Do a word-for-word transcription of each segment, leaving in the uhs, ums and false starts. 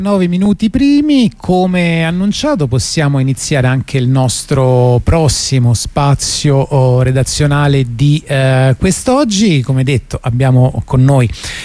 Nove minuti primi, come annunciato possiamo iniziare anche il nostro prossimo spazio oh, redazionale di eh, quest'oggi. Come detto, abbiamo con noi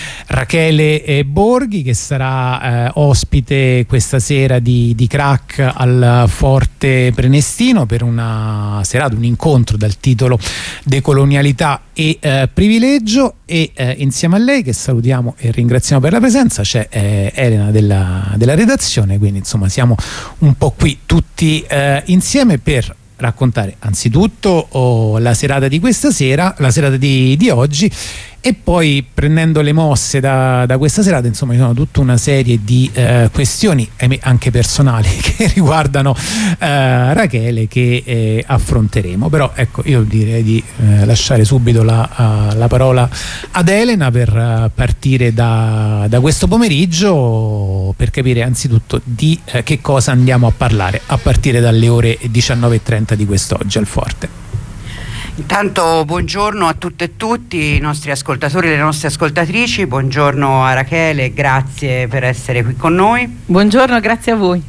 Rachele Borghi, che sarà eh, ospite questa sera di, di Crack al Forte Prenestino per una serata, un incontro dal titolo Decolonialità e eh, privilegio, e eh, insieme a lei, che salutiamo e ringraziamo per la presenza, c'è eh, Elena della, della redazione. Quindi insomma siamo un po' qui tutti eh, insieme per raccontare anzitutto oh, la serata di questa sera, la serata di, di oggi, e poi, prendendo le mosse da, da questa serata, insomma ci sono tutta una serie di eh, questioni anche personali che riguardano eh, Rachele, che eh, affronteremo. Però ecco, io direi di eh, lasciare subito la, uh, la parola ad Elena per uh, partire da, da questo pomeriggio, per capire anzitutto di eh, che cosa andiamo a parlare a partire dalle ore diciannove e trenta di quest'oggi al Forte. Intanto buongiorno a tutte e tutti i nostri ascoltatori e le nostre ascoltatrici, buongiorno a Rachele, grazie per essere qui con noi. Buongiorno, grazie a voi.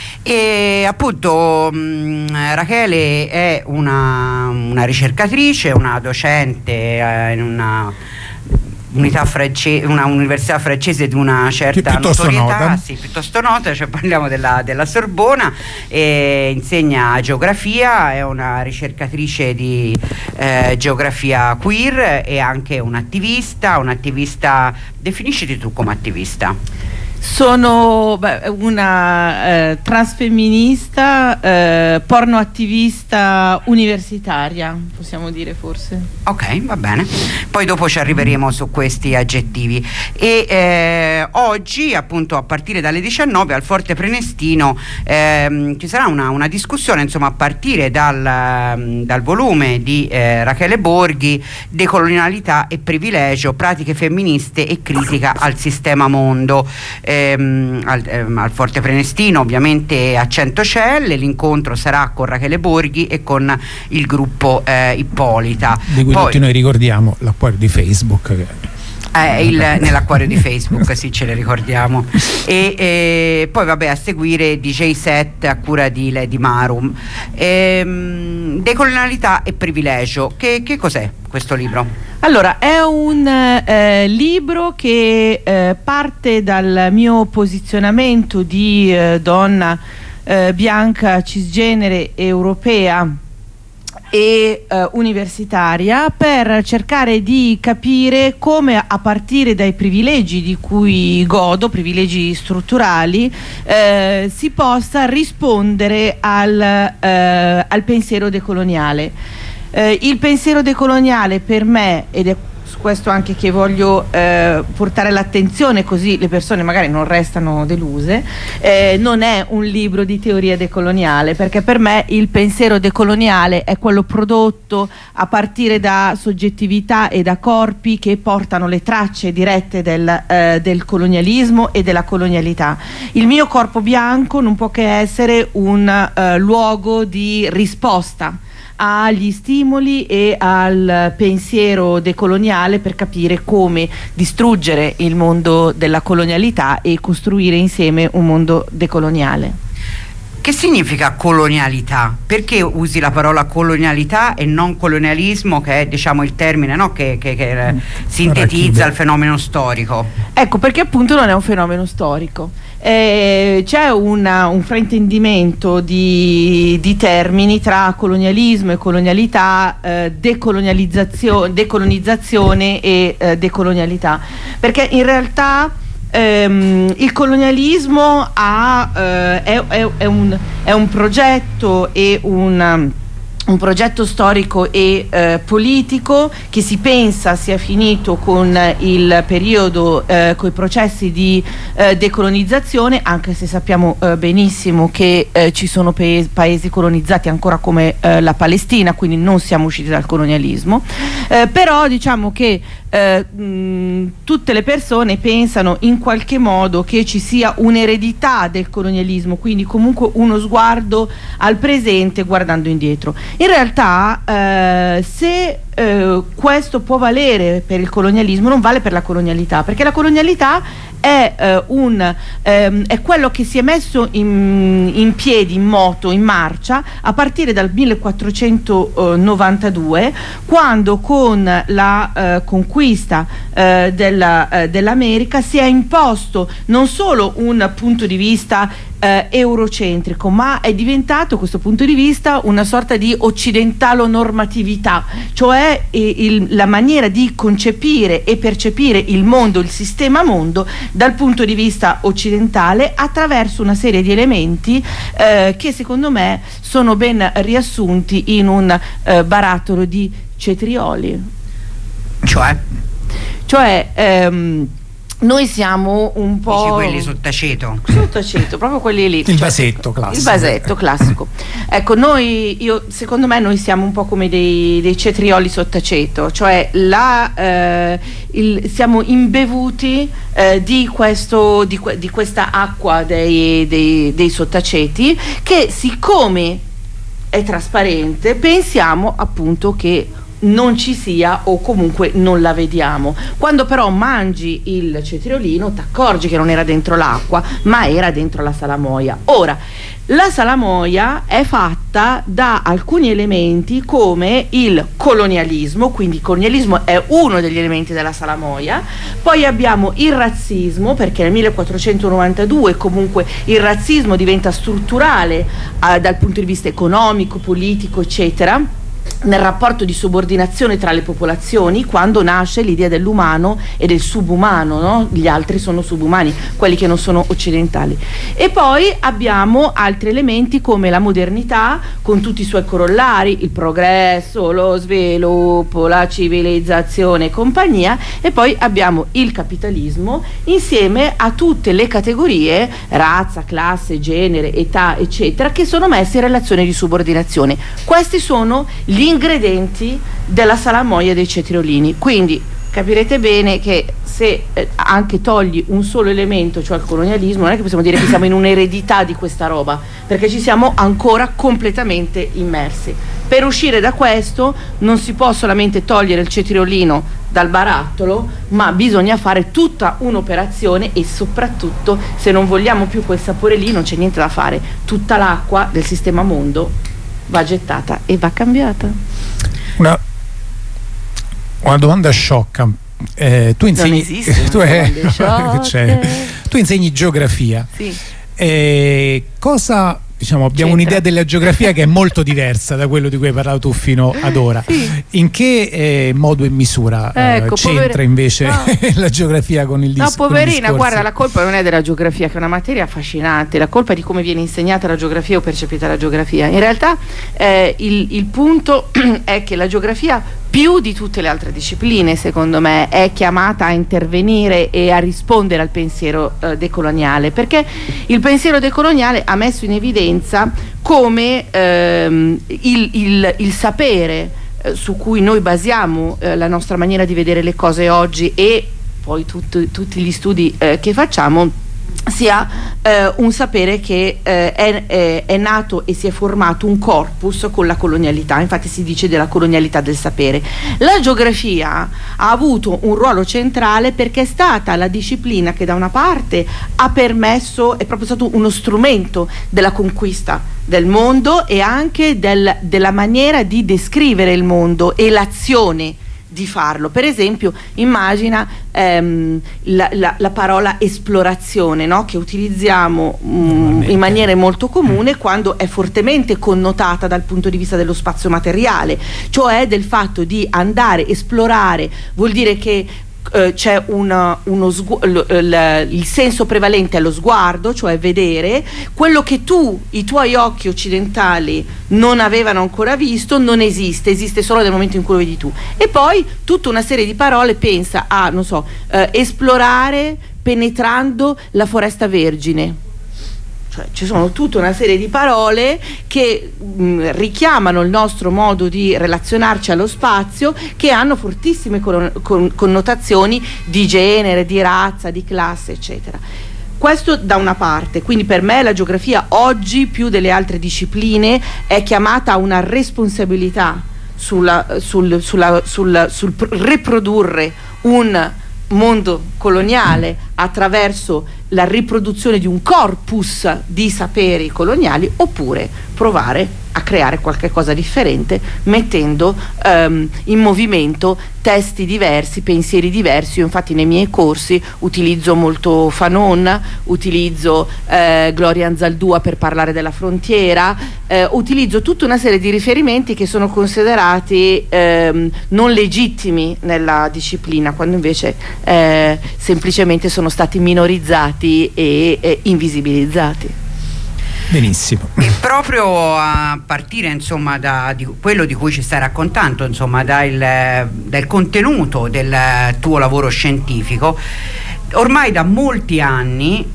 E appunto mh, Rachele è una, una ricercatrice, una docente eh, in una unità francese, una università francese di una certa notorietà, nota. Sì, piuttosto nota, cioè parliamo della, della Sorbona, e insegna geografia, è una ricercatrice di eh, geografia queer, e anche un'attivista, un'attivista, definisciti tu come attivista. Sono beh, una eh, transfemminista, eh, pornoattivista universitaria, possiamo dire forse. Ok, va bene. Poi dopo ci arriveremo su questi aggettivi. E eh, oggi, appunto, a partire dalle diciannove al Forte Prenestino eh, ci sarà una, una discussione, insomma, a partire dal, dal volume di eh, Rachele Borghi, Decolonialità e privilegio, pratiche femministe e critica al sistema mondo. Ehm, al, ehm, al Forte Prenestino, ovviamente a Centocelle. L'incontro sarà con Rachele Borghi e con il gruppo eh, Ippolita, di cui Poi, tutti noi ricordiamo l'acquario di Facebook che... Eh, il, nell'acquario di Facebook, sì, ce le ricordiamo. E, e poi vabbè, a seguire D J set a cura di Lady Marum. Ehm, Decolonialità e privilegio, che, che cos'è questo libro? Allora, è un eh, libro che eh, parte dal mio posizionamento di eh, donna eh, bianca, cisgenere, europea e eh, universitaria, per cercare di capire come, a partire dai privilegi di cui godo, privilegi strutturali, eh, si possa rispondere al, eh, al pensiero decoloniale. Eh, il pensiero decoloniale per me, ed è su questo anche che voglio eh, portare l'attenzione, così le persone magari non restano deluse, eh, non è un libro di teoria decoloniale, perché per me il pensiero decoloniale è quello prodotto a partire da soggettività e da corpi che portano le tracce dirette del, eh, del colonialismo e della colonialità. Il mio corpo bianco non può che essere un eh, luogo di risposta agli stimoli e al pensiero decoloniale, per capire come distruggere il mondo della colonialità e costruire insieme un mondo decoloniale. Che significa colonialità? Perché usi la parola colonialità e non colonialismo, che è, diciamo, il termine, no? che, che, che sintetizza il fenomeno storico? Ecco, perché appunto non è un fenomeno storico. Eh, c'è una, un fraintendimento di, di termini tra colonialismo e colonialità, eh, decolonializzazione, decolonizzazione e eh, decolonialità, perché in realtà ehm, il colonialismo ha, eh, è, è, è, un, è un progetto e un un progetto storico e eh, politico che si pensa sia finito con il periodo, eh, con i processi di eh, decolonizzazione, anche se sappiamo eh, benissimo che eh, ci sono paesi, paesi colonizzati ancora come eh, la Palestina, quindi non siamo usciti dal colonialismo, eh, però diciamo che eh, mh, tutte le persone pensano in qualche modo che ci sia un'eredità del colonialismo, quindi comunque uno sguardo al presente guardando indietro. In realtà eh, se eh, questo può valere per il colonialismo, non vale per la colonialità, perché la colonialità è, eh, un, ehm, è quello che si è messo in, in piedi, in moto, in marcia a partire dal millequattrocentonovantadue, quando con la eh, conquista eh, della, eh, dell'America si è imposto non solo un punto di vista eh, eurocentrico, ma è diventato questo punto di vista una sorta di occidentalo-normatività, cioè eh, il, la maniera di concepire e percepire il mondo, il sistema mondo dal punto di vista occidentale, attraverso una serie di elementi eh, che secondo me sono ben riassunti in un eh, barattolo di cetrioli. Cioè? Cioè ehm, noi siamo un po'... Dici quelli sottaceto? Sottaceto, proprio quelli lì. Il cioè, vasetto classico. Il vasetto classico. Ecco, noi, io, secondo me noi siamo un po' come dei, dei cetrioli sottaceto, cioè la, eh, il, siamo imbevuti eh, di, questo, di, di questa acqua dei, dei, dei sottaceti, che siccome è trasparente pensiamo appunto che non ci sia, o comunque non la vediamo. Quando però mangi il cetriolino ti accorgi che non era dentro l'acqua, ma era dentro la salamoia. Ora, la salamoia è fatta da alcuni elementi come il colonialismo, quindi il colonialismo è uno degli elementi della salamoia. Poi abbiamo il razzismo, perché nel millequattrocentonovantadue comunque il razzismo diventa strutturale eh, dal punto di vista economico, politico, eccetera, nel rapporto di subordinazione tra le popolazioni, quando nasce l'idea dell'umano e del subumano, no? Gli altri sono subumani, quelli che non sono occidentali. E poi abbiamo altri elementi come la modernità con tutti i suoi corollari, il progresso, lo sviluppo, la civilizzazione e compagnia, e poi abbiamo il capitalismo insieme a tutte le categorie, razza, classe, genere, età, eccetera, che sono messe in relazione di subordinazione. Questi sono gli ingredienti della salamoia dei cetriolini, quindi capirete bene che se eh, anche togli un solo elemento, cioè il colonialismo, non è che possiamo dire che siamo in un'eredità di questa roba, perché ci siamo ancora completamente immersi. Per uscire da questo non si può solamente togliere il cetriolino dal barattolo, ma bisogna fare tutta un'operazione, e soprattutto, se non vogliamo più quel sapore lì, non c'è niente da fare, tutta l'acqua del sistema mondo va gettata e va cambiata. Una, una domanda sciocca. Eh, tu insegni, non esiste tu, è, cioè, tu insegni geografia. Sì. Eh, cosa, diciamo, abbiamo C'entra. un'idea della geografia che è molto diversa da quello di cui hai parlato tu fino ad ora. Sì. In che eh, modo e misura ecco, eh, c'entra pover... invece no. la geografia con il discorso? No, poverina, guarda, la colpa non è della geografia, che è una materia affascinante, la colpa è di come viene insegnata la geografia o percepita la geografia. In realtà eh, il, il punto è che la geografia, più di tutte le altre discipline, secondo me, è chiamata a intervenire e a rispondere al pensiero eh, decoloniale, perché il pensiero decoloniale ha messo in evidenza come ehm, il, il, il sapere eh, su cui noi basiamo eh, la nostra maniera di vedere le cose oggi, e poi tutto, tutti gli studi eh, che facciamo, sia eh, un sapere che eh, è, è, è nato e si è formato un corpus con la colonialità. Infatti si dice della colonialità del sapere. La geografia ha avuto un ruolo centrale perché è stata la disciplina che da una parte ha permesso, è proprio stato uno strumento della conquista del mondo e anche del, della maniera di descrivere il mondo e l'azione di farlo. Per esempio, immagina ehm, la, la, la parola esplorazione, no? Che utilizziamo mh, in maniera molto comune quando è fortemente connotata dal punto di vista dello spazio materiale, cioè del fatto di andare, esplorare, vuol dire che Uh, c'è una, uno sgu- l- l- il senso prevalente è lo sguardo, cioè vedere quello che tu, i tuoi occhi occidentali non avevano ancora visto, non esiste, esiste solo nel momento in cui lo vedi tu. E poi tutta una serie di parole pensa a, non so, uh, esplorare penetrando la foresta vergine. Cioè, ci sono tutta una serie di parole che mh, richiamano il nostro modo di relazionarci allo spazio, che hanno fortissime con, con, connotazioni di genere, di razza, di classe, eccetera. Questo da una parte. Quindi per me la geografia oggi, più delle altre discipline, è chiamata a una responsabilità sulla, sul, sulla, sul, sul riprodurre un mondo coloniale attraverso la riproduzione di un corpus di saperi coloniali, oppure provare a creare qualche cosa differente mettendo um, in movimento testi diversi, pensieri diversi. Io infatti nei miei corsi utilizzo molto Fanon, utilizzo eh, Gloria Anzaldúa per parlare della frontiera, eh, utilizzo tutta una serie di riferimenti che sono considerati eh, non legittimi nella disciplina, quando invece eh, semplicemente sono stati minorizzati e eh, invisibilizzati. Benissimo. E proprio a partire insomma da di quello di cui ci stai raccontando, insomma dal, dal contenuto del tuo lavoro scientifico, ormai da molti anni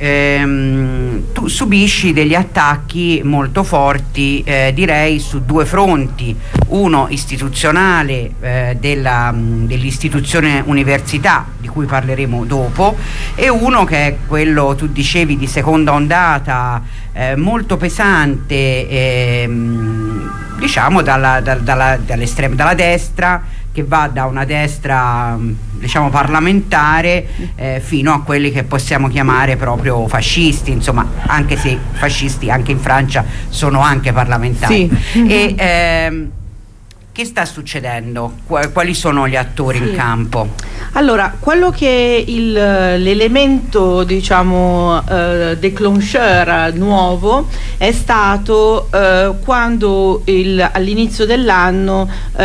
ehm, tu subisci degli attacchi molto forti, eh, direi su due fronti: uno istituzionale eh, della, dell'istituzione università, di cui parleremo dopo, e uno che è quello, tu dicevi, di seconda ondata, eh, molto pesante, ehm, diciamo dalla, da, dalla, dall'estrema, dalla destra, che va da una destra diciamo parlamentare eh, fino a quelli che possiamo chiamare proprio fascisti, insomma, anche se fascisti anche in Francia sono anche parlamentari. Sì. E ehm, che sta succedendo? Quali sono gli attori sì. in campo? Allora, quello che il, l'elemento diciamo eh, déclencheur nuovo è stato eh, quando il, all'inizio dell'anno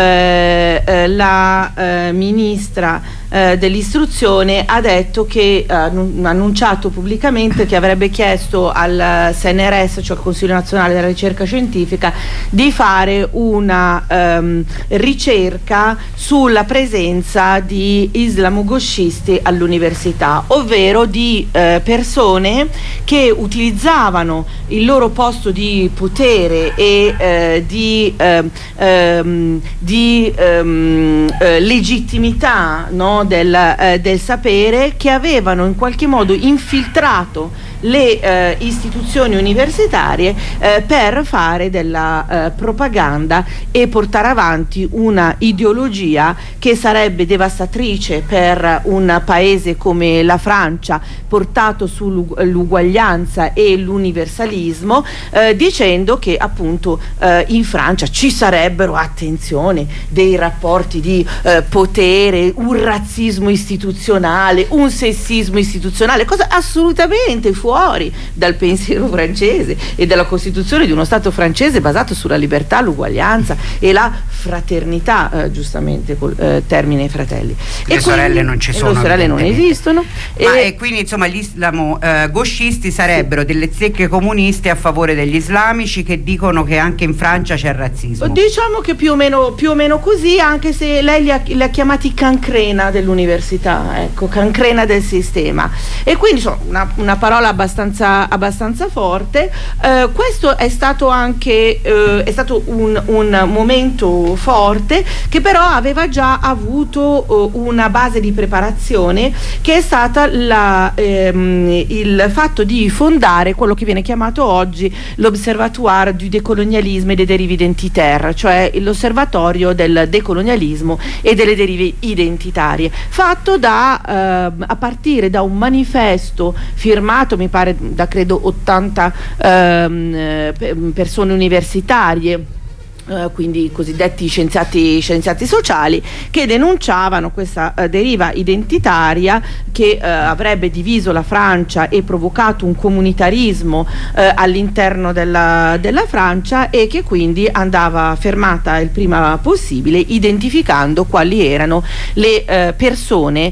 eh, eh, la eh, ministra eh, dell'istruzione ha detto che ha annunciato pubblicamente che avrebbe chiesto al C N R S, cioè al Consiglio Nazionale della Ricerca Scientifica, di fare una ehm, ricerca sulla presenza di islamogoscisti all'università, ovvero di eh, persone che utilizzavano il loro posto di potere e eh, di, eh, ehm, di ehm, eh, legittimità, no, del, eh, del sapere, che avevano in qualche modo infiltrato le eh, istituzioni universitarie eh, per fare della eh, propaganda e portare avanti una ideologia che sarebbe devastatrice per un paese come la Francia, portato sull'uguaglianza e l'universalismo, eh, dicendo che appunto eh, in Francia ci sarebbero, attenzione, dei rapporti di eh, potere, un razzismo istituzionale, un sessismo istituzionale, cosa assolutamente fuori dal pensiero francese e dalla Costituzione di uno Stato francese basato sulla libertà, l'uguaglianza e la fraternità, eh, giustamente col eh, termine fratelli. Le e sorelle quindi, non ci sono, le sorelle non esistono. Ma e, e quindi insomma gli islamo eh, goscisti sarebbero sì. delle zecche comuniste a favore degli islamici che dicono che anche in Francia c'è razzismo. Diciamo che più o meno, più o meno così, anche se lei li ha, li ha chiamati cancrena dell'università, ecco, cancrena del sistema, e quindi insomma una, una parola abbastanza, abbastanza forte. Eh, questo è stato anche eh, è stato un, un momento forte, che però aveva già avuto uh, una base di preparazione, che è stata la, ehm, il fatto di fondare quello che viene chiamato oggi l'Observatoire du décolonialisme et des dérives identitaires, cioè l'osservatorio del decolonialismo e delle derive identitarie, fatto da eh, a partire da un manifesto firmato, mi pare, da credo ottanta ehm, persone universitarie, Uh, quindi cosiddetti scienziati, scienziati sociali, che denunciavano questa uh, deriva identitaria che uh, avrebbe diviso la Francia e provocato un comunitarismo uh, all'interno della, della Francia, e che quindi andava fermata il prima possibile, identificando quali erano le uh, persone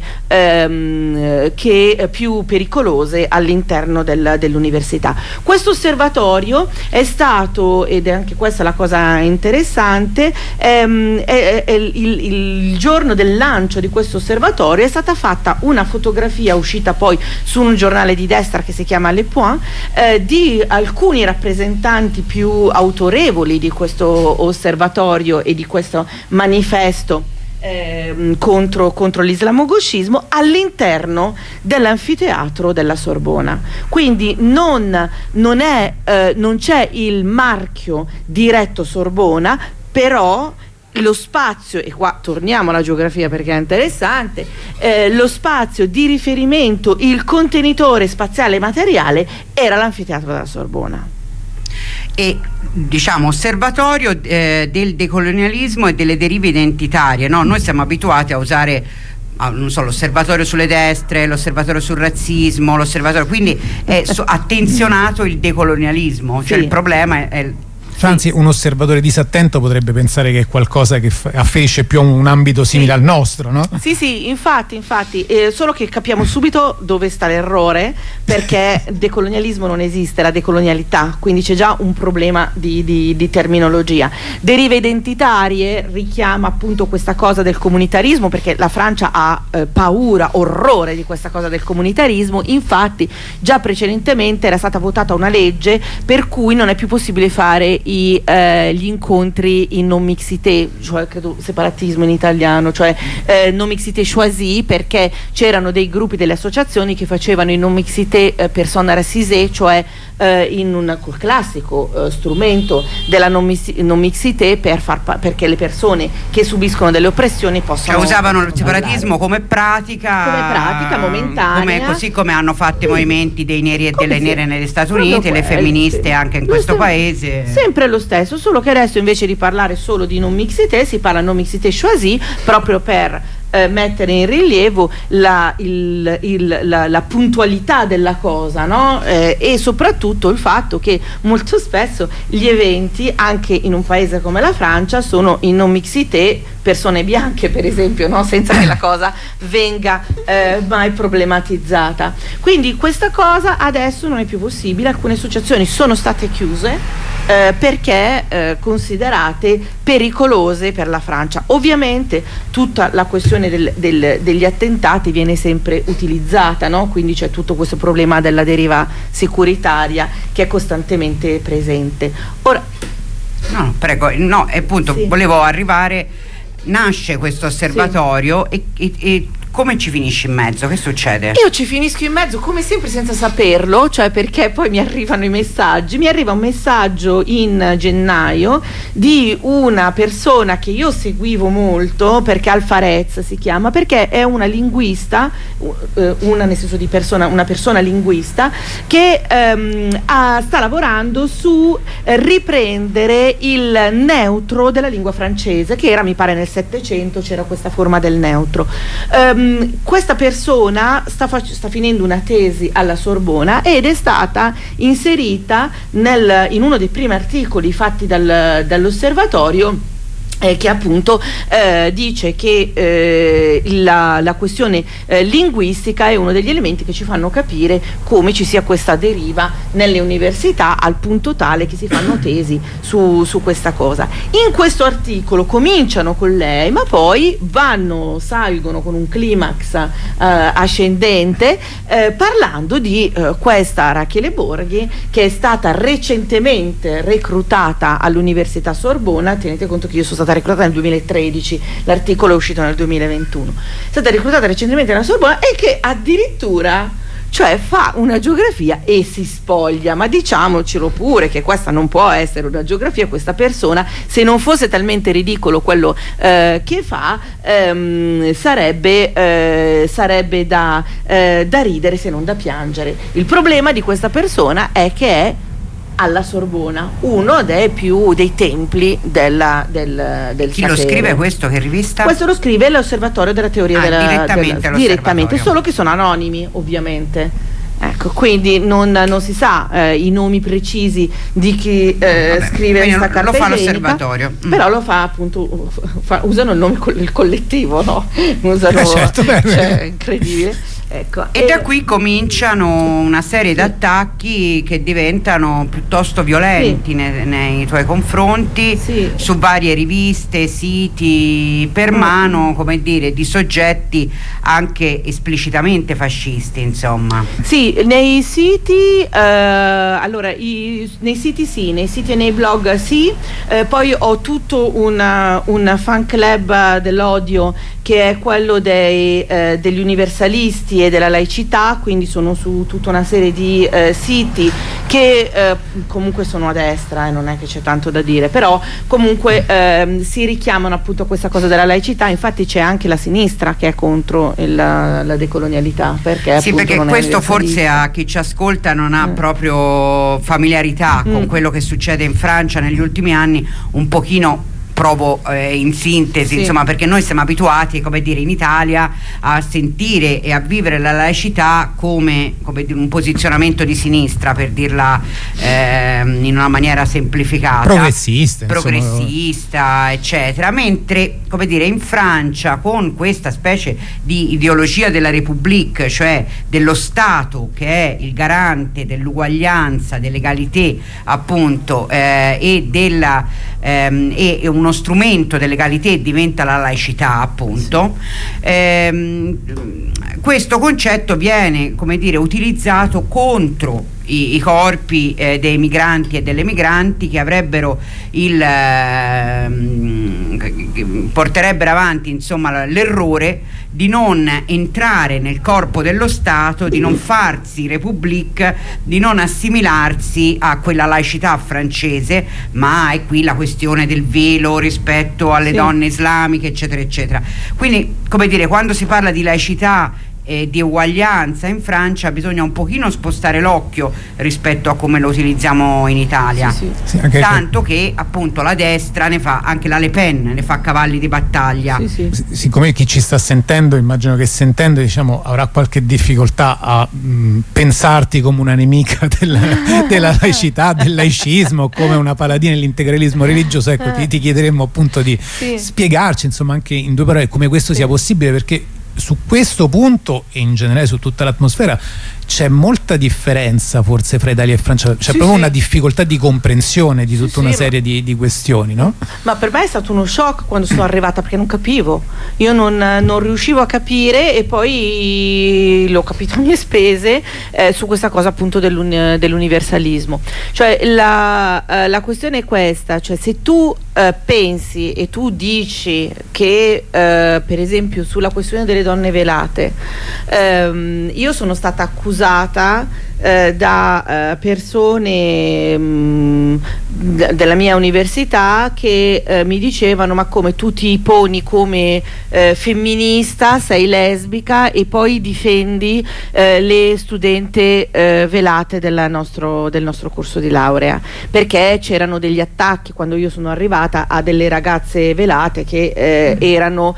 um, che più pericolose all'interno del, dell'università. Questo osservatorio è stato, ed è anche questa la cosa interessante, interessante, ehm, è, è, è il, il giorno del lancio di questo osservatorio è stata fatta una fotografia uscita poi su un giornale di destra che si chiama Le Point, eh, di alcuni rappresentanti più autorevoli di questo osservatorio e di questo manifesto Eh, contro, contro l'islamogoscismo all'interno dell'anfiteatro della Sorbona. Quindi non, non, è, eh, non c'è il marchio diretto Sorbona, però lo spazio, e qua torniamo alla geografia perché è interessante, eh, lo spazio di riferimento, il contenitore spaziale materiale era l'anfiteatro della Sorbona. E diciamo osservatorio eh, del decolonialismo e delle derive identitarie, no? Noi siamo abituati a usare ah, non so, l'osservatorio sulle destre, l'osservatorio sul razzismo, l'osservatorio, quindi è so, attenzionato il decolonialismo, cioè sì. il problema è, è Anzi, un osservatore disattento potrebbe pensare che è qualcosa che afferisce più a un ambito simile sì. al nostro, no? Sì, sì, infatti, infatti, eh, solo che capiamo subito dove sta l'errore, perché decolonialismo non esiste, la decolonialità, quindi c'è già un problema di, di, di terminologia. Derive identitarie richiama appunto questa cosa del comunitarismo, perché la Francia ha eh, paura, orrore di questa cosa del comunitarismo. Infatti già precedentemente era stata votata una legge per cui non è più possibile fare I, eh, gli incontri in non mixité, cioè credo separatismo in italiano, cioè eh, non mixité choisie, perché c'erano dei gruppi, delle associazioni che facevano in non mixité eh, persona racisée, cioè eh, in un col classico eh, strumento della non, mix, non mixité per far pa- perché le persone che subiscono delle oppressioni possano, cioè usavano possono il separatismo parlare. come pratica come pratica momentanea, come, così come hanno fatto sì. i movimenti dei neri e come delle se, nere negli Stati Uniti, le femministe anche in questo sempre, paese sempre lo stesso, solo che adesso invece di parlare solo di non mixité si parla non mixité choisie, proprio per eh, mettere in rilievo la, il, il, la, la puntualità della cosa, no? Eh, e soprattutto il fatto che molto spesso gli eventi anche in un paese come la Francia sono in non mixité, persone bianche per esempio, no? Senza che la cosa venga eh, mai problematizzata. Quindi questa cosa adesso non è più possibile, alcune associazioni sono state chiuse Eh, perché eh, considerate pericolose per la Francia. Ovviamente tutta la questione del, del, degli attentati viene sempre utilizzata, no? Quindi c'è tutto questo problema della deriva securitaria che è costantemente presente. Ora, no, prego, no, appunto sì. volevo arrivare, nasce questo osservatorio sì. e, e, e come ci finisci in mezzo? Che succede? Io ci finisco in mezzo come sempre senza saperlo, cioè perché poi mi arrivano i messaggi. Mi arriva un messaggio in gennaio di una persona che io seguivo molto, perché Alfarez si chiama, perché è una linguista, una nel senso di persona, una persona linguista che ehm, ha, sta lavorando su eh, riprendere il neutro della lingua francese, che era, mi pare, nel Settecento c'era questa forma del neutro. Um, questa persona sta, fac- sta finendo una tesi alla Sorbona ed è stata inserita nel, in uno dei primi articoli fatti dal, dall'osservatorio, Eh, che appunto eh, dice che eh, la, la questione eh, linguistica è uno degli elementi che ci fanno capire come ci sia questa deriva nelle università, al punto tale che si fanno tesi su, su questa cosa. In questo articolo cominciano con lei, ma poi vanno, salgono con un climax eh, ascendente eh, parlando di eh, questa Rachele Borghi, che è stata recentemente reclutata all'Università Sorbona. Tenete conto che io sono stata reclutata nel duemilatredici, l'articolo è uscito nel duemilaventuno, è stata reclutata recentemente alla Sorbona e che addirittura, cioè, fa una geografia e si spoglia, ma diciamocelo pure che questa non può essere una geografia, questa persona, se non fosse talmente ridicolo quello eh, che fa, ehm, sarebbe, eh, sarebbe da, eh, da ridere se non da piangere. Il problema di questa persona è che è alla Sorbona, uno dei più dei templi della, del, del Chi sapere. lo scrive questo? Che rivista? Questo lo scrive l'Osservatorio della Teoria ah, della direttamente, della, direttamente, solo che sono anonimi ovviamente. Ecco, quindi non, non si sa eh, i nomi precisi di chi eh, Vabbè, scrive questa carta lo fa igienica, l'osservatorio, mm. però lo fa appunto, fa, usano il nome il collettivo, no? Usano, eh certo, beh, cioè, è incredibile. Ecco, e, e da qui cominciano una serie sì. di attacchi che diventano piuttosto violenti sì. nei, nei tuoi confronti sì. su varie riviste, siti per mm. mano, come dire, di soggetti anche esplicitamente fascisti, insomma. Sì, nei siti eh, allora i, nei siti sì, nei siti e nei blog sì, eh, poi ho tutto una, un fan club dell'odio che è quello dei, eh, degli universalisti e della laicità, quindi sono su tutta una serie di eh, siti che eh, comunque sono a destra e eh, non è che c'è tanto da dire, però comunque eh, si richiamano appunto a questa cosa della laicità. Infatti c'è anche la sinistra che è contro il, la, la decolonialità, perché sì, perché questo forse a chi ci ascolta non ha eh. proprio familiarità mm. con quello che succede in Francia negli ultimi anni. Un pochino provo eh, in sintesi, sì. insomma, perché noi siamo abituati, come dire, in Italia a sentire e a vivere la laicità come, come dire, un posizionamento di sinistra, per dirla eh, in una maniera semplificata, progressista, progressista insomma. eccetera, mentre, come dire, in Francia, con questa specie di ideologia della République, cioè dello Stato che è il garante dell'uguaglianza, dell'egalité appunto eh, e della ehm, e, e uno strumento dell'egalité diventa la laicità appunto, sì. ehm, questo concetto viene, come dire, utilizzato contro i, i corpi eh, dei migranti e delle migranti che avrebbero il eh, porterebbero avanti insomma l'errore di non entrare nel corpo dello Stato, di non farsi République, di non assimilarsi a quella laicità francese, ma è qui la questione del velo rispetto alle sì. donne islamiche eccetera eccetera. Quindi, come dire, quando si parla di laicità e di uguaglianza in Francia bisogna un pochino spostare l'occhio rispetto a come lo utilizziamo in Italia, sì, sì. Sì, tanto che appunto la destra ne fa, anche la Le Pen ne fa cavalli di battaglia. Sì, sì. Siccome chi ci sta sentendo, immagino che sentendo diciamo avrà qualche difficoltà a mh, pensarti come una nemica del, della laicità, del laicismo, come una paladina dell'integralismo religioso, ecco ti, ti chiederemmo appunto di sì. spiegarci insomma anche in due parole come questo sì. sia possibile, perché su questo punto e in generale su tutta l'atmosfera c'è molta differenza forse fra Italia e Francia, c'è sì, proprio sì. una difficoltà di comprensione di tutta sì, una sì, serie ma... di, di questioni, no? Ma per me è stato uno shock quando sono arrivata, perché non capivo, io non, non riuscivo a capire, e poi l'ho capito a mie spese eh, su questa cosa appunto dell'un, dell'universalismo. Cioè la, eh, la questione è questa, cioè se tu eh, pensi e tu dici che eh, per esempio sulla questione delle donne velate ehm, io sono stata accusata usata eh, da eh, persone mh, d- della mia università che eh, mi dicevano: ma come tu ti poni come eh, femminista, sei lesbica e poi difendi eh, le studente eh, velate del nostro, del nostro corso di laurea, perché c'erano degli attacchi quando io sono arrivata a delle ragazze velate che eh, erano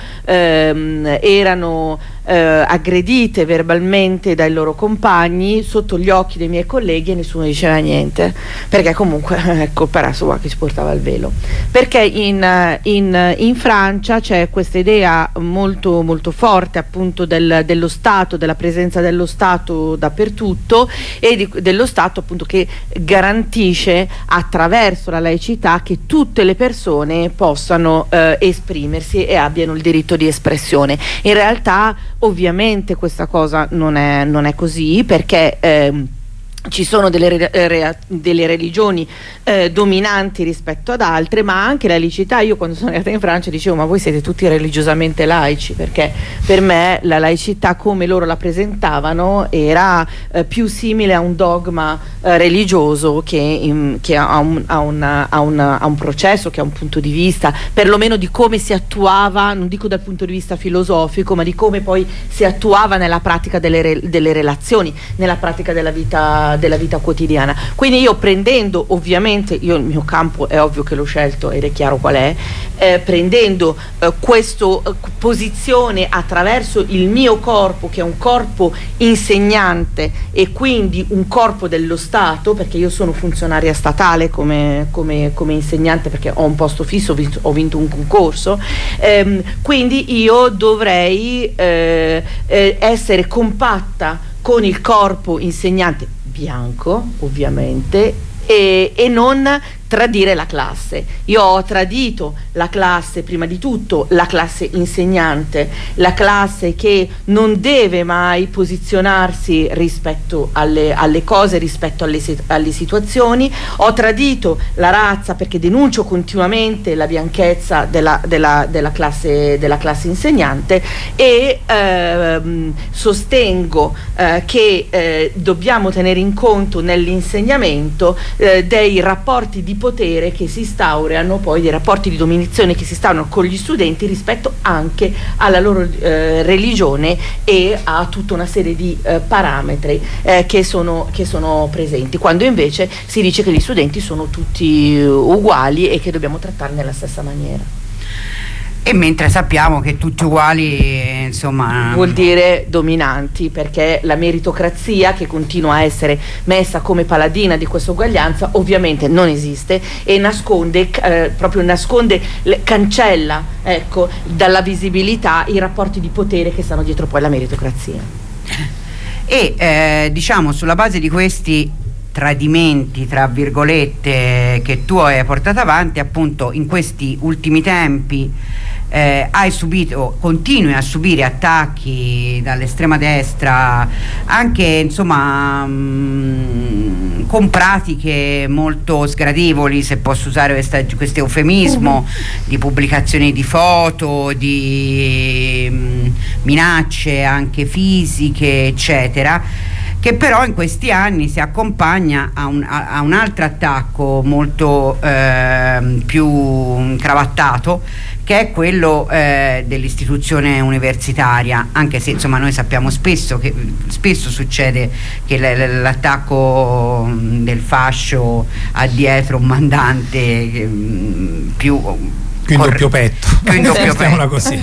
ehm, erano eh, aggredite verbalmente dai loro compagni sotto gli occhi dei miei colleghi, e nessuno diceva niente, perché comunque è colpa sua che si portava il velo, perché in, in, in Francia c'è questa idea molto molto forte appunto del, dello Stato, della presenza dello Stato dappertutto, e di, dello Stato appunto che garantisce attraverso la laicità che tutte le persone possano eh, esprimersi e abbiano il diritto di espressione. In realtà ovviamente questa cosa non è, non è così, perché ehm, ci sono delle, re, delle religioni eh, dominanti rispetto ad altre, ma anche la laicità. Io quando sono andata in Francia dicevo: ma voi siete tutti religiosamente laici? Perché per me la laicità come loro la presentavano era eh, più simile a un dogma eh, religioso che, in, che a, un, a, una, a, una, a un processo, che ha un punto di vista, perlomeno di come si attuava, non dico dal punto di vista filosofico, ma di come poi si attuava nella pratica delle, re, delle relazioni, nella pratica della vita della vita quotidiana. Quindi io, prendendo ovviamente, io il mio campo è ovvio che l'ho scelto ed è chiaro qual è, eh, prendendo eh, questa eh, posizione attraverso il mio corpo, che è un corpo insegnante e quindi un corpo dello Stato, perché io sono funzionaria statale come, come, come insegnante, perché ho un posto fisso, ho vinto, ho vinto un concorso, ehm, quindi io dovrei eh, eh, essere compatta con il corpo insegnante bianco ovviamente, e, e non tradire la classe. Io ho tradito la classe, prima di tutto la classe insegnante, la classe che non deve mai posizionarsi rispetto alle, alle cose, rispetto alle, alle situazioni. Ho tradito la razza perché denuncio continuamente la bianchezza della, della, della, classe, della classe insegnante e ehm, sostengo eh, che eh, dobbiamo tenere in conto nell'insegnamento eh, dei rapporti di potere che si instaurano, poi dei rapporti di dominazione che si instaurano con gli studenti rispetto anche alla loro eh, religione e a tutta una serie di eh, parametri eh, che, sono, che sono presenti, quando invece si dice che gli studenti sono tutti uguali e che dobbiamo trattarli nella stessa maniera. E mentre sappiamo che tutti uguali, insomma, vuol dire dominanti, perché la meritocrazia, che continua a essere messa come paladina di questa uguaglianza, ovviamente non esiste e nasconde, eh, proprio nasconde, cancella, ecco, dalla visibilità i rapporti di potere che stanno dietro poi la meritocrazia. E eh, diciamo, sulla base di questi tradimenti, tra virgolette, che tu hai portato avanti, appunto, in questi ultimi tempi eh, hai subito, continui a subire attacchi dall'estrema destra, anche, insomma, mh, con pratiche molto sgradevoli, se posso usare questo eufemismo, di pubblicazioni di foto, di mh, minacce anche fisiche, eccetera, che però in questi anni si accompagna a un, a, a un altro attacco molto eh, più cravattato, che è quello eh, dell'istituzione universitaria, anche se, insomma, noi sappiamo spesso che spesso succede che l- l'attacco del fascio ha dietro un mandante eh, più più in doppio petto, più in doppio petto. Così.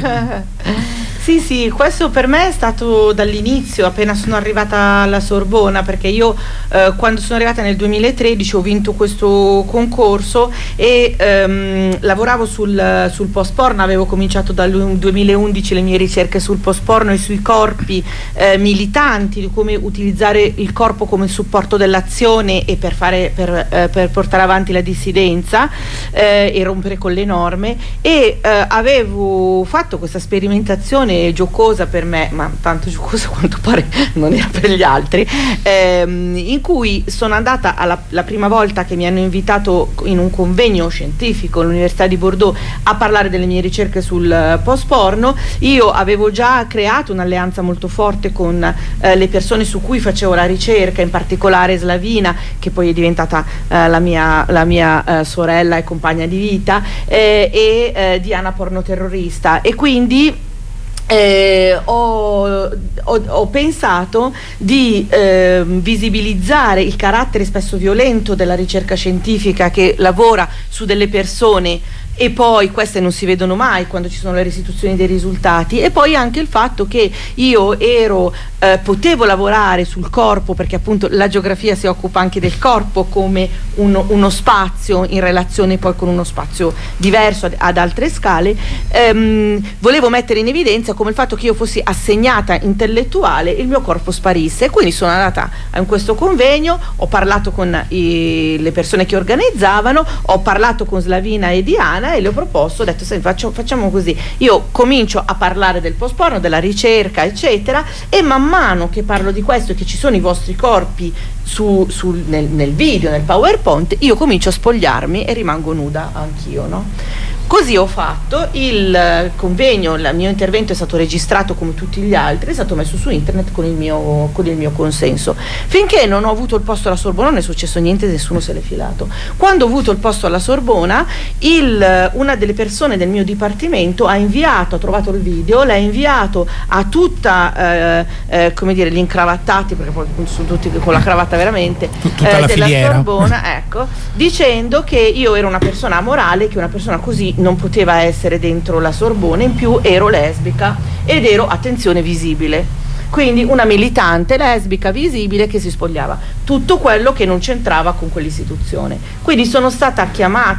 Sì, sì, questo per me è stato dall'inizio, appena sono arrivata alla Sorbona, perché io eh, quando sono arrivata nel duemilatredici ho vinto questo concorso e ehm, lavoravo sul, sul post porno, avevo cominciato dal duemilaundici le mie ricerche sul post porno e sui corpi eh, militanti, di come utilizzare il corpo come supporto dell'azione e per, fare, per, eh, per portare avanti la dissidenza eh, e rompere con le norme, e eh, avevo fatto questa sperimentazione giocosa per me, ma tanto giocosa quanto pare non era per gli altri, ehm, in cui sono andata alla, la prima volta che mi hanno invitato in un convegno scientifico all'Università di Bordeaux a parlare delle mie ricerche sul post porno. Io avevo già creato un'alleanza molto forte con eh, le persone su cui facevo la ricerca, in particolare Slavina, che poi è diventata eh, la mia, la mia eh, sorella e compagna di vita, eh, e eh, Diana Pornoterrorista, e quindi Eh, ho, ho, ho pensato di eh, visibilizzare il carattere spesso violento della ricerca scientifica che lavora su delle persone e poi queste non si vedono mai quando ci sono le restituzioni dei risultati, e poi anche il fatto che io ero eh, potevo lavorare sul corpo, perché appunto la geografia si occupa anche del corpo come uno, uno spazio in relazione poi con uno spazio diverso ad, ad altre scale. Ehm, volevo mettere in evidenza come il fatto che io fossi assegnata intellettuale il mio corpo sparisse, e quindi sono andata in questo convegno, ho parlato con i, le persone che organizzavano, ho parlato con Slavina e Diana e le ho proposto, ho detto: faccio, facciamo così, io comincio a parlare del post porno, della ricerca eccetera, e man mano che parlo di questo e che ci sono i vostri corpi su, su, nel, nel video, nel PowerPoint, io comincio a spogliarmi e rimango nuda anch'io, no? Così ho fatto, il convegno, il mio intervento è stato registrato come tutti gli altri, è stato messo su internet con il mio, con il mio consenso. Finché non ho avuto il posto alla Sorbona non è successo niente, nessuno se l'è filato. Quando ho avuto il posto alla Sorbona, il, una delle persone del mio dipartimento ha inviato, ha trovato il video, l'ha inviato a tutta, eh, eh, come dire, gli incravattati, perché poi sono tutti con la cravatta veramente, tutta eh, la della filiera. Sorbona, ecco, dicendo che io ero una persona amorale, che una persona così non poteva essere dentro la Sorbona, in più ero lesbica ed ero, attenzione, visibile, quindi una militante lesbica visibile che si spogliava, tutto quello che non c'entrava con quell'istituzione. Quindi sono stata chiamata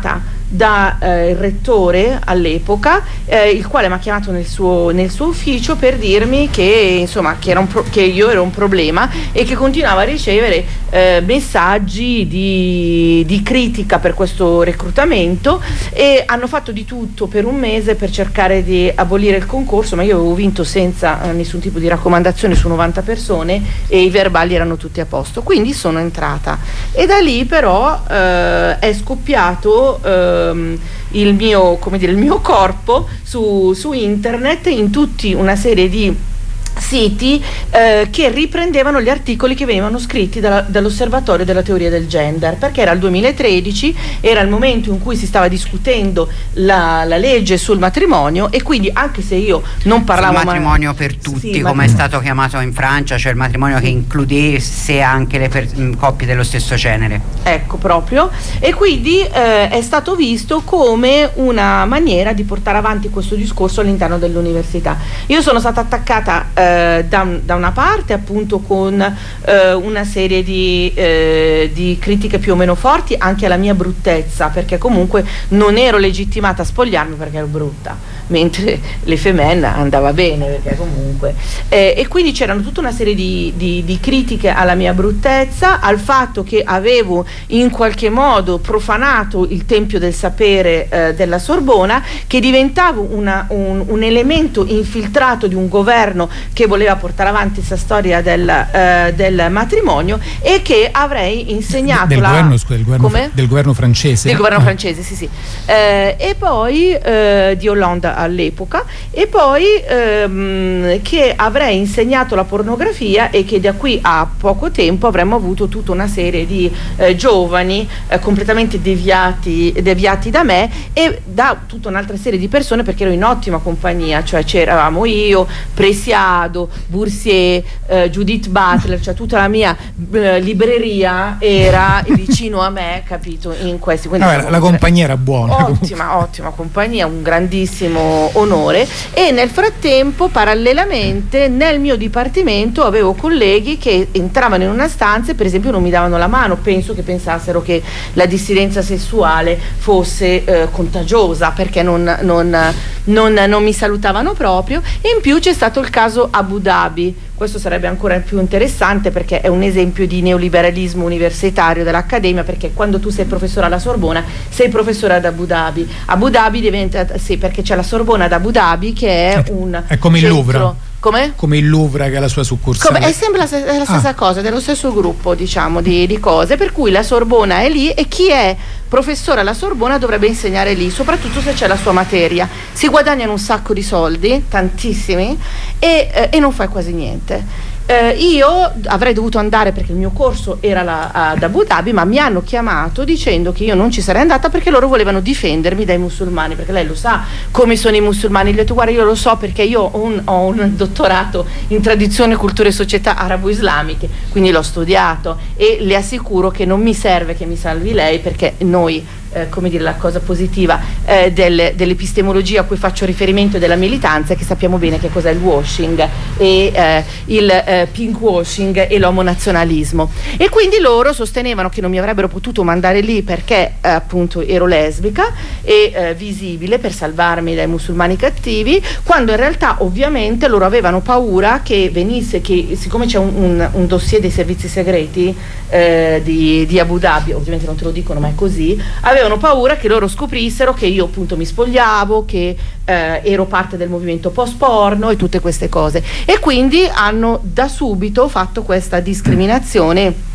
da eh, il rettore all'epoca, eh, il quale mi ha chiamato nel suo, nel suo ufficio per dirmi che, insomma, che, era un pro- che io ero un problema e che continuava a ricevere eh, messaggi di, di critica per questo reclutamento, e hanno fatto di tutto per un mese per cercare di abolire il concorso, ma io avevo vinto senza eh, nessun tipo di raccomandazione su novanta persone e i verbali erano tutti a posto, quindi sono entrata, e da lì però eh, è scoppiato ehm, il mio, come dire, il mio corpo su, su internet, in tutti una serie di siti eh, che riprendevano gli articoli che venivano scritti dalla, dall'Osservatorio della teoria del gender, perché era il duemilatredici, era il momento in cui si stava discutendo la, la legge sul matrimonio, e quindi anche se io non parlavo il matrimonio ma... per tutti, sì, come matrimonio. È stato chiamato in Francia, cioè il matrimonio che includesse anche le per... coppie dello stesso genere, ecco, proprio, e quindi eh, è stato visto come una maniera di portare avanti questo discorso all'interno dell'università. Io sono stata attaccata eh, Da, da una parte appunto con eh, una serie di, eh, di critiche più o meno forti anche alla mia bruttezza, perché comunque non ero legittimata a spogliarmi perché ero brutta, mentre le femminili andava bene perché comunque eh, e quindi c'erano tutta una serie di, di, di critiche alla mia bruttezza, al fatto che avevo in qualche modo profanato il tempio del sapere eh, della Sorbona, che diventavo una, un, un elemento infiltrato di un governo che voleva portare avanti questa storia del, eh, del matrimonio, e che avrei insegnato del, la... governo, scusa, del, governo, del governo francese del governo ah. francese sì sì eh, e poi eh, di Hollande all'epoca, e poi ehm, che avrei insegnato la pornografia, e che da qui a poco tempo avremmo avuto tutta una serie di eh, giovani eh, completamente deviati, deviati da me e da tutta un'altra serie di persone, perché ero in ottima compagnia, cioè c'eravamo io, Presiado, Boursier, eh, Judith Butler, cioè tutta la mia eh, libreria era vicino a me, capito, in questi. Quindi no, la compagnia era buona. Ottima, ottima compagnia, un grandissimo onore. E nel frattempo, parallelamente, nel mio dipartimento avevo colleghi che entravano in una stanza e per esempio non mi davano la mano, penso che pensassero che la dissidenza sessuale fosse eh, contagiosa, perché non, non, non, non mi salutavano proprio. E in più c'è stato il caso Abu Dhabi. Questo sarebbe ancora più interessante perché è un esempio di neoliberalismo universitario dell'accademia, perché quando tu sei professore alla Sorbona sei professore ad Abu Dhabi. Abu Dhabi diventa, sì, perché c'è la Sorbona ad Abu Dhabi che è un è come centro, il Louvre. Come? Come il Louvre, che è la sua succursale. Come, è sempre la, è la stessa ah. cosa, dello stesso gruppo, diciamo, di, di cose, per cui la Sorbona è lì e chi è professore alla Sorbona dovrebbe insegnare lì, soprattutto se c'è la sua materia. Si guadagnano un sacco di soldi, tantissimi, e, eh, e non fai quasi niente. Eh, io avrei dovuto andare perché il mio corso era la, ad Abu Dhabi, ma mi hanno chiamato dicendo che io non ci sarei andata perché loro volevano difendermi dai musulmani, perché lei lo sa come sono i musulmani. Gli ho detto: guarda, io lo so perché io ho un, ho un dottorato in tradizione, cultura e società arabo-islamiche, quindi l'ho studiato, e le assicuro che non mi serve che mi salvi lei, perché noi Eh, come dire, la cosa positiva eh, del, dell'epistemologia a cui faccio riferimento, della militanza, è che sappiamo bene che cos'è il washing e eh, il eh, pink washing e l'omonazionalismo, e quindi loro sostenevano che non mi avrebbero potuto mandare lì perché eh, appunto ero lesbica e eh, visibile, per salvarmi dai musulmani cattivi, quando in realtà ovviamente loro avevano paura che venisse, che siccome c'è un, un, un dossier dei servizi segreti eh, di, di Abu Dhabi, ovviamente non te lo dicono ma è così, avevano avevano paura che loro scoprissero che io appunto mi spogliavo, che eh, ero parte del movimento post porno e tutte queste cose, e quindi hanno da subito fatto questa discriminazione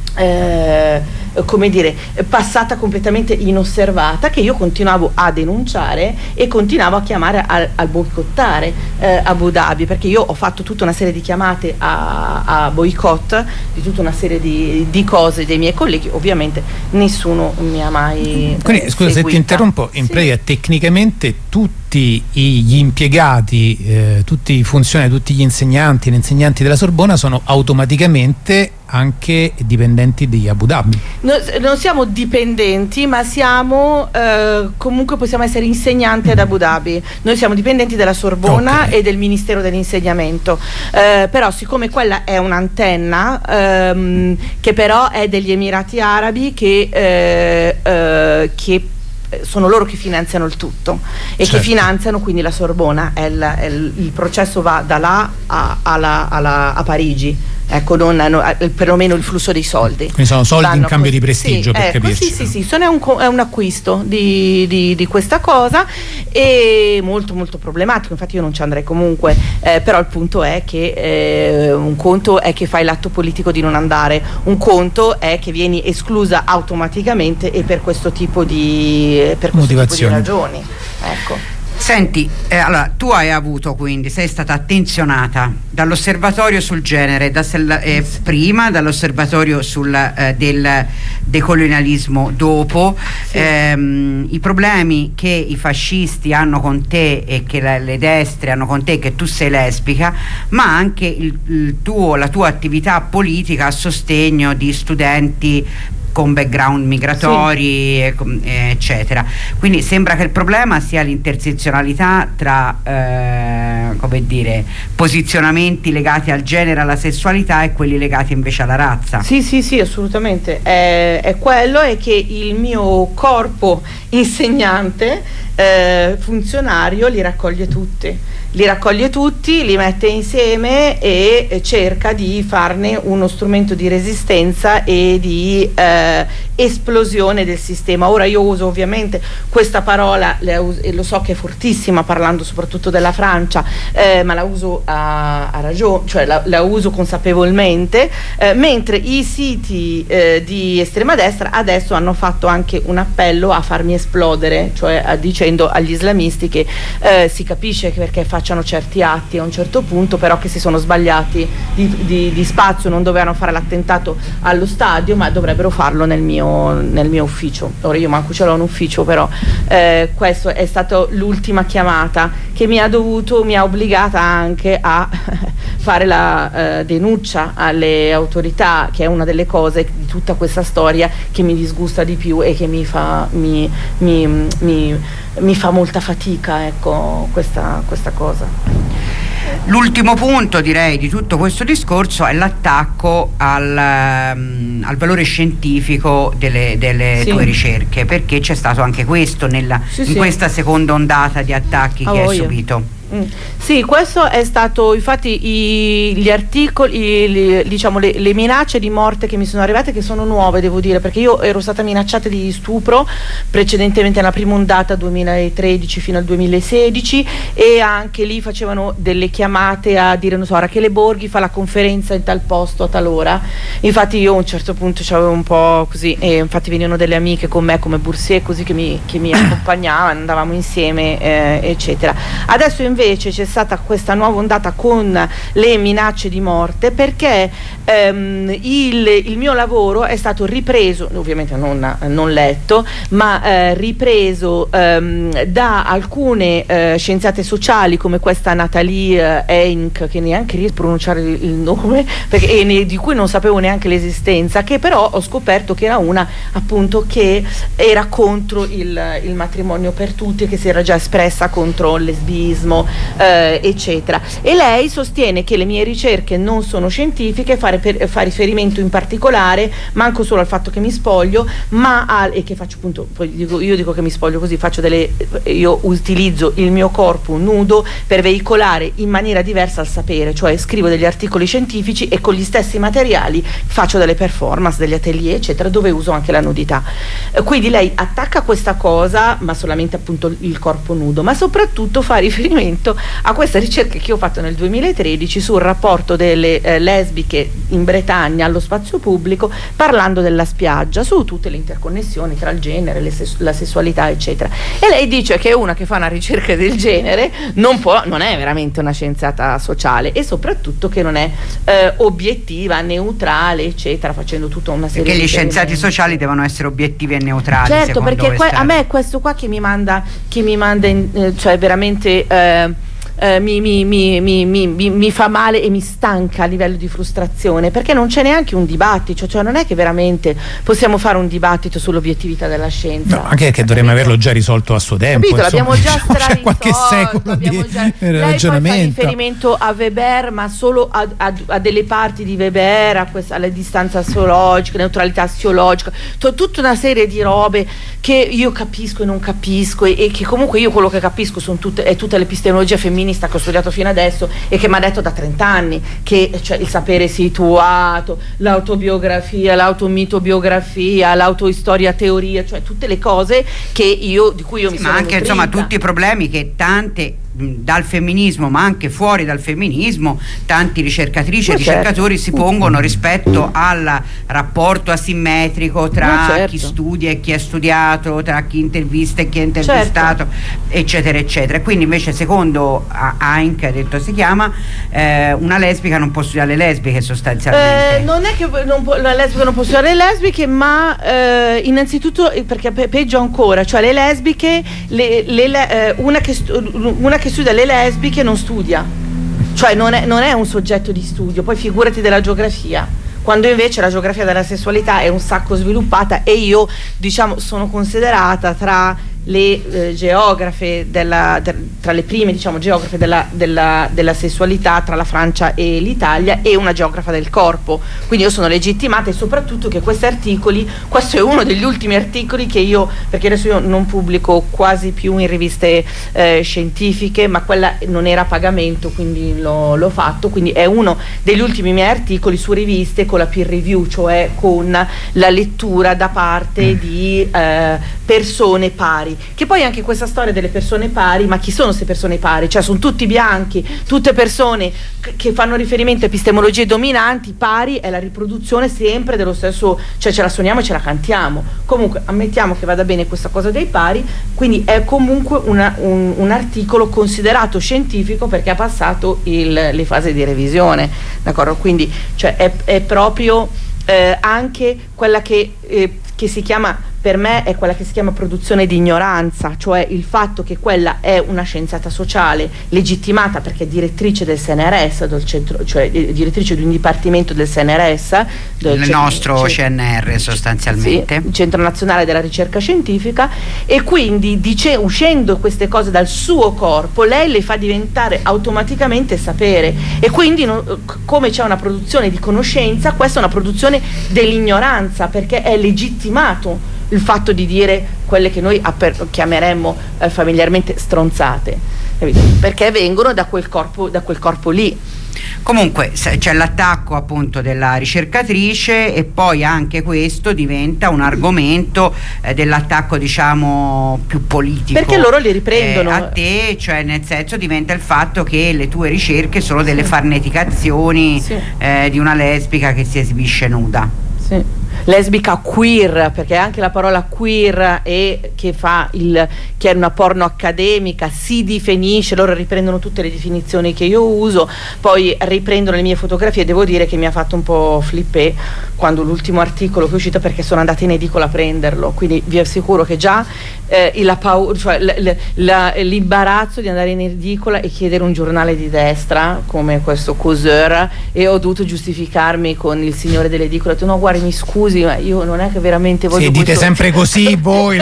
Eh, come dire, passata completamente inosservata, che io continuavo a denunciare e continuavo a chiamare al, al boicottare eh, Abu Dhabi, perché io ho fatto tutta una serie di chiamate a, a boicott di tutta una serie di, di cose dei miei colleghi, ovviamente nessuno mi ha mai quindi eh, scusa seguita. Se ti interrompo, in sì. pratica tecnicamente tutti gli impiegati, eh, tutti i funzionari, tutti gli insegnanti, gli insegnanti della Sorbona sono automaticamente anche dipendenti di Abu Dhabi. No, non siamo dipendenti, ma siamo eh, comunque possiamo essere insegnanti ad Abu Dhabi. Noi siamo dipendenti della Sorbona okay. e del Ministero dell'Insegnamento, eh, però siccome quella è un'antenna ehm, che però è degli Emirati Arabi, che, eh, eh, che sono loro che finanziano il tutto e certo. che finanziano quindi la Sorbona, è il, è il, il processo va da là a, alla, alla, a Parigi. Ecco, non, no, perlomeno il flusso dei soldi. Quindi sono soldi vanno in cambio con... di prestigio, sì, per ecco, capirci. Sì, sì, sì, sono, è, un, è un acquisto di, di, di questa cosa, e molto molto problematico, infatti io non ci andrei comunque, eh, però il punto è che eh, un conto è che fai l'atto politico di non andare, un conto è che vieni esclusa automaticamente e per questo tipo di, per questo tipo di ragioni. Ecco. Senti, eh, allora tu hai avuto quindi, sei stata attenzionata dall'osservatorio sul genere, da, eh, prima dall'osservatorio sul eh, del decolonialismo dopo, sì. ehm, i problemi che i fascisti hanno con te e che la, le destre hanno con te, che tu sei lesbica, ma anche il, il tuo, la tua attività politica a sostegno di studenti con background migratori, sì. eccetera. Quindi sembra che il problema sia l'intersezionalità tra eh, come dire, posizionamenti legati al genere, alla sessualità, e quelli legati invece alla razza. Sì, sì, sì, assolutamente. È, è quello, è che il mio corpo insegnante, eh, funzionario, li raccoglie tutti. Li raccoglie tutti, li mette insieme e cerca di farne uno strumento di resistenza e di eh, esplosione del sistema. Ora io uso ovviamente questa parola, e lo so che è fortissima parlando soprattutto della Francia, eh, ma la uso a, a ragione, cioè la, la uso consapevolmente, eh, mentre i siti eh, di estrema destra adesso hanno fatto anche un appello a farmi esplodere, cioè a, dicendo agli islamisti che eh, si capisce che perché facciano certi atti a un certo punto, però che si sono sbagliati di, di, di spazio, non dovevano fare l'attentato allo stadio, ma dovrebbero farlo nel mio, nel mio ufficio. Ora io manco ce l'ho un ufficio, però eh, questa è stata l'ultima chiamata che mi ha dovuto, mi ha obbligata anche a fare la eh, denuncia alle autorità, che è una delle cose di tutta questa storia che mi disgusta di più e che mi fa mi, mi, mi, mi fa molta fatica, ecco, questa, questa cosa. L'ultimo punto, direi, di tutto questo discorso è l'attacco al, um, al valore scientifico delle, delle sì. tue ricerche, perché c'è stato anche questo nella, sì, in sì. questa seconda ondata di attacchi ah, che hai subito. Mm. Sì, questo è stato, infatti i, gli articoli, li, diciamo le, le minacce di morte che mi sono arrivate, che sono nuove, devo dire, perché io ero stata minacciata di stupro precedentemente nella prima ondata duemilatredici fino al duemilasedici, e anche lì facevano delle chiamate a dire, non so, Rachele Borghi fa la conferenza in tal posto a tal ora. Infatti io a un certo punto c'avevo un po' così, e infatti venivano delle amiche con me come Boursier, così, che mi, che mi accompagnavano, andavamo insieme, eh, eccetera. Adesso invece c'è stata questa nuova ondata con le minacce di morte, perché ehm, il, il mio lavoro è stato ripreso, ovviamente non, non letto, ma eh, ripreso ehm, da alcune eh, scienziate sociali, come questa Nathalie eh, Henk, che neanche riesco a pronunciare il nome, perché, e ne, di cui non sapevo neanche l'esistenza, che però ho scoperto che era una, appunto, che era contro il, il matrimonio per tutti, che si era già espressa contro il lesbismo, Eh, eccetera, e lei sostiene che le mie ricerche non sono scientifiche, fare per, fa riferimento in particolare manco solo al fatto che mi spoglio, ma al, e che faccio appunto, poi dico, io dico che mi spoglio così, faccio delle, io utilizzo il mio corpo nudo per veicolare in maniera diversa il sapere, cioè scrivo degli articoli scientifici e con gli stessi materiali faccio delle performance, degli atelier, eccetera, dove uso anche la nudità. Eh, quindi lei attacca questa cosa, ma solamente appunto il corpo nudo, ma soprattutto fa riferimento a questa ricerca che ho fatto nel duemilatredici sul rapporto delle eh, lesbiche in Bretagna allo spazio pubblico, parlando della spiaggia, su tutte le interconnessioni tra il genere, le ses- la sessualità, eccetera. E lei dice che una che fa una ricerca del genere non può, non è veramente una scienziata sociale, e soprattutto che non è eh, obiettiva, neutrale, eccetera, facendo tutta una serie perché di gli scienziati sociali devono essere obiettivi e neutrali. Certo, perché que- a me è questo qua che mi manda, che mi manda in, eh, cioè veramente eh, eh, mi, mi, mi, mi, mi, mi, mi fa male e mi stanca a livello di frustrazione, perché non c'è neanche un dibattito, cioè non è che veramente possiamo fare un dibattito sull'obiettività della scienza. No, anche che dovremmo averlo già risolto a suo tempo. Capito, l'abbiamo già c'è qualche secolo di già, ragionamento. Lei fa riferimento a Weber, ma solo a, a, a delle parti di Weber, a questa, alla distanza assiologica, neutralità assiologica, tutta una serie di robe che io capisco e non capisco, e, e che comunque io quello che capisco sono tutte, è tutta l'epistemologia femminista che ho studiato fino adesso e che mi ha detto da trent'anni che, cioè, il sapere situato, l'autobiografia, l'automitobiografia, l'autoistoria teoria, cioè tutte le cose che io, di cui io sì, mi ma sono anche nutrita. Insomma tutti i problemi che tante dal femminismo ma anche fuori dal femminismo tanti ricercatrici e ricercatori certo. si pongono rispetto al rapporto asimmetrico tra certo. chi studia e chi è studiato, tra chi intervista e chi è intervistato, certo. eccetera eccetera. Quindi invece secondo Heinck, ha detto si chiama, eh, una lesbica non può studiare le lesbiche sostanzialmente. Eh, non è che non può, la lesbica non può studiare le lesbiche, ma eh, innanzitutto perché pe peggio ancora, cioè le lesbiche le, le, le, eh, una che una che che studia le lesbiche non studia, cioè non è, non è un soggetto di studio, poi figurati della geografia, quando invece la geografia della sessualità è un sacco sviluppata e io diciamo sono considerata tra le eh, geografe della, de, tra le prime diciamo geografe della, della, della sessualità tra la Francia e l'Italia e una geografa del corpo, quindi io sono legittimata, e soprattutto che questi articoli, questo è uno degli ultimi articoli che io, perché adesso io non pubblico quasi più in riviste eh, scientifiche, ma quella non era a pagamento, quindi l'ho fatto, quindi è uno degli ultimi miei articoli su riviste con la peer review, cioè con la lettura da parte di eh, persone pari. Che poi anche questa storia delle persone pari, ma chi sono queste persone pari? Cioè sono tutti bianchi, tutte persone che fanno riferimento a epistemologie dominanti. Pari è la riproduzione sempre dello stesso, cioè ce la suoniamo e ce la cantiamo. Comunque ammettiamo che vada bene questa cosa dei pari, quindi è comunque una, un, un articolo considerato scientifico perché ha passato il, le fasi di revisione, d'accordo? Quindi cioè, è, è proprio eh, anche quella che, eh, che si chiama, per me è quella che si chiama produzione di ignoranza, cioè il fatto che quella è una scienziata sociale legittimata perché è direttrice del S N R S, del centro, cioè direttrice di un dipartimento del S N R S, del il nostro C N R sostanzialmente, sì, il Centro Nazionale della Ricerca Scientifica, e quindi dice, uscendo queste cose dal suo corpo, lei le fa diventare automaticamente sapere, e quindi no, come c'è una produzione di conoscenza, questa è una produzione dell'ignoranza perché è legittimato il fatto di dire quelle che noi chiameremmo eh, familiarmente stronzate, capito? Perché vengono da quel corpo, da quel corpo lì. Comunque c'è l'attacco appunto della ricercatrice, e poi anche questo diventa un argomento eh, dell'attacco diciamo più politico, perché loro li riprendono eh, a te, cioè nel senso diventa il fatto che le tue ricerche sono delle sì. farneticazioni sì. eh, di una lesbica che si esibisce nuda. Sì. Lesbica queer, perché anche la parola queer e che fa il che è una porno accademica si definisce, loro riprendono tutte le definizioni che io uso, poi riprendono le mie fotografie. Devo dire che mi ha fatto un po' flippé quando l'ultimo articolo che è uscito, perché sono andata in edicola a prenderlo, quindi vi assicuro che già eh, la paura, cioè l'imbarazzo di andare in edicola e chiedere un giornale di destra come questo Causeur, e ho dovuto giustificarmi con il signore dell'edicola, ho detto no guardi mi scusi ma io non è che veramente voglio. Sì, dite questo... sempre così voi.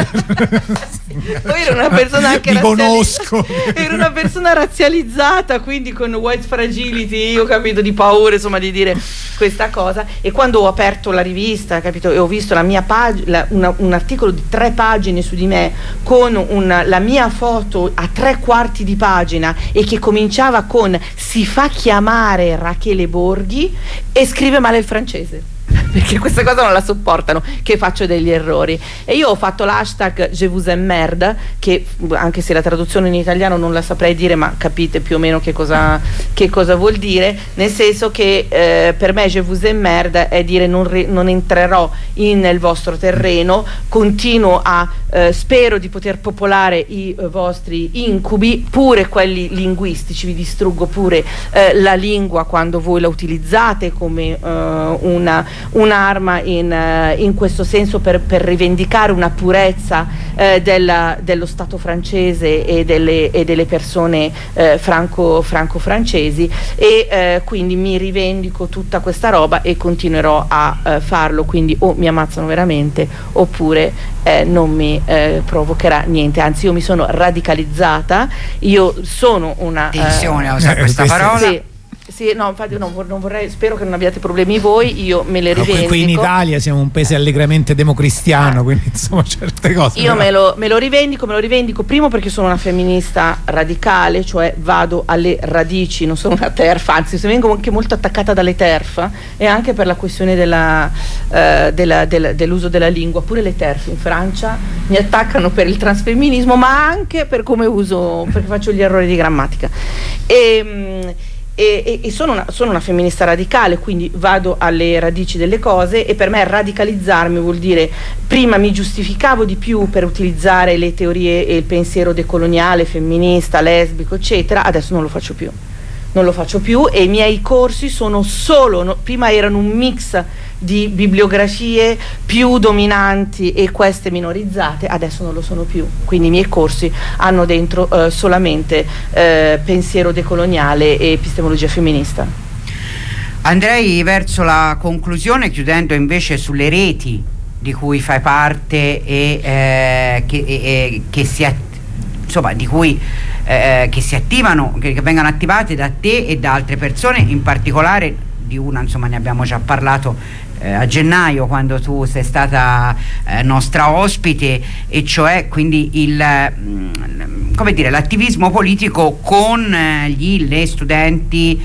Poi era una persona anche vi conosco. Era una persona razzializzata, quindi con white fragility, io ho capito, di paura insomma di dire questa cosa. E quando ho aperto la rivista, capito, e ho visto la mia pagina, un articolo di tre pagine su di me con una, la mia foto a tre quarti di pagina e che cominciava con si fa chiamare Rachele Borghi e scrive male il francese, perché questa cosa non la sopportano, che faccio degli errori. E io ho fatto l'hashtag Je vous emmerde, che anche se la traduzione in italiano non la saprei dire, ma capite più o meno che cosa, che cosa vuol dire, nel senso che eh, per me Je vous emmerde è dire non, non entrerò in, nel vostro terreno, continuo a eh, spero di poter popolare i eh, vostri incubi, pure quelli linguistici, vi distruggo pure eh, la lingua quando voi la utilizzate come eh, una un'arma in, uh, in questo senso per, per rivendicare una purezza uh, della, dello Stato francese e delle, e delle persone uh, franco, franco-francesi, e uh, quindi mi rivendico tutta questa roba e continuerò a uh, farlo, quindi o mi ammazzano veramente oppure uh, non mi uh, provocherà niente, anzi io mi sono radicalizzata, io sono una... Attenzione a uh, usare questa parola. Sì. Sì, no, infatti no, non vorrei, spero che non abbiate problemi voi, io me le rivendico. No, qui in Italia siamo un paese allegramente democristiano, eh. quindi insomma certe cose. Io me lo, me lo rivendico, me lo rivendico primo perché sono una femminista radicale, cioè vado alle radici, non sono una TERF, anzi se vengo anche molto attaccata dalle TERF, e anche per la questione della, uh, della, della, dell'uso della lingua, pure le TERF in Francia mi attaccano per il transfemminismo, ma anche per come uso, perché faccio gli errori di grammatica. E, E, e sono, una, sono una femminista radicale, quindi vado alle radici delle cose, e per me radicalizzarmi vuol dire, prima mi giustificavo di più per utilizzare le teorie e il pensiero decoloniale, femminista, lesbico eccetera, adesso non lo faccio più non lo faccio più e i miei corsi sono solo, no, prima erano un mix di bibliografie più dominanti e queste minorizzate, adesso non lo sono più, quindi i miei corsi hanno dentro eh, solamente eh, pensiero decoloniale e epistemologia femminista. Andrei verso la conclusione, chiudendo invece sulle reti di cui fai parte e eh, che, e, che si insomma di cui eh, che si attivano, che, che vengono attivate da te e da altre persone, in particolare di una, insomma, ne abbiamo già parlato eh, a gennaio quando tu sei stata eh, nostra ospite, e cioè quindi il mh, come dire, l'attivismo politico con eh, gli le studenti